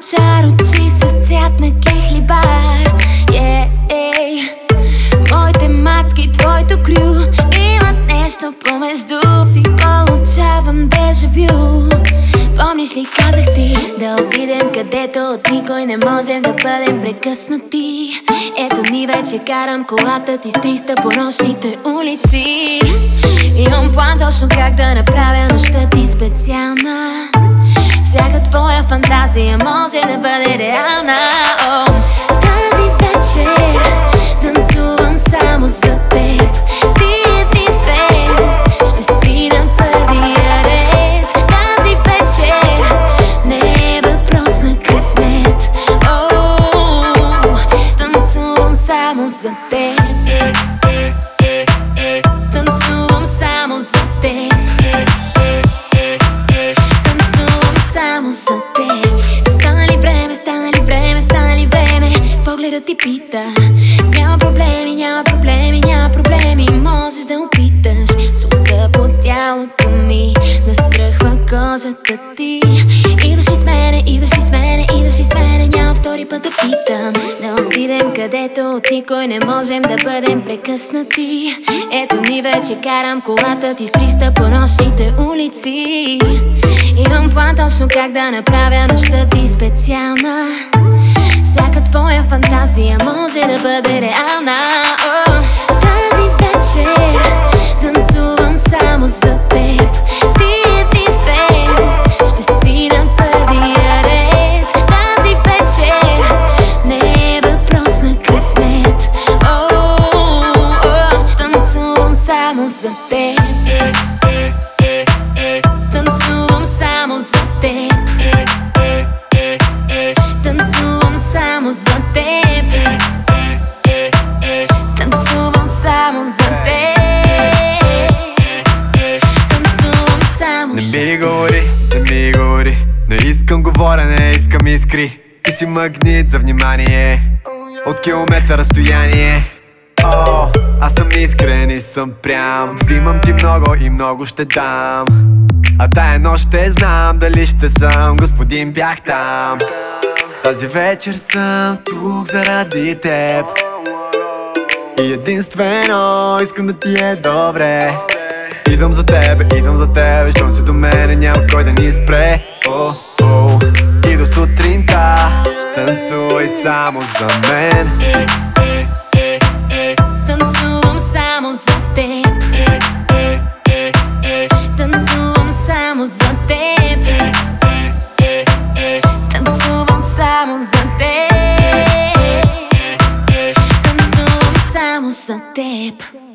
чар очи с цвят на кехлибар. Моите мацки, твоето крю имат нещо помежду си. Получавам дежавю. Помниш ли, казах ти да отидем където от никой не можем да бъдем прекъснати. Ето ни вече карам колата ти с 300 по нощните улици. Имам план точно как да направя нощта ти специална. Всяка твоя фантазия може да бъде реална. Тази вечер танцувам само за теб. Ти единствен ще си на първия ред. Тази вечер не е въпрос на късмет. Танцувам само за теб. Танцувам само за теб. Танцувам само за теб. Стана ли време, стана ли време, стана ли време? Погледът ти пита. Няма проблеми, няма проблеми, няма проблеми. Можеш да опиташ. Слута по тялото ми настръхва кожата ти. Идваш ли с мене, идваш ли с мене, идваш ли с мене? Няма втори път да питам. Да отидем където от никой не можем да бъдем прекъснати. Ето ни вече карам колата ти с 300 по нощните улици. Имам план точно как да направя нощта ти специална. Всяка твоя фантазия може да бъде реална. Тази вечер танцувам само за теб. Ти единствен ще си на първия ред. Тази вечер не е въпрос на късмет. Танцувам само за теб. Танцувам само за теб. Танцувам само за теб. Танцувам само за теб. Танцувам само. Не ми говори, не ми говори. Не искам говоря, не искам искри. Ти си магнит за внимание от километър разстояние. Аз съм искрен и съм прям. Взимам ти много и много ще дам. А тая нощ ще знам дали ще съм господин, бях там. Тази вечер съм тук заради теб. И единствено искам да ти е добре. Идвам за тебе, щом си до мене няма кой да ни спре. И до сутринта танцувай само за мен. Танцувам само за теб. Танцувам само за теб. Танцувам само за теб. Танцувам само за теб.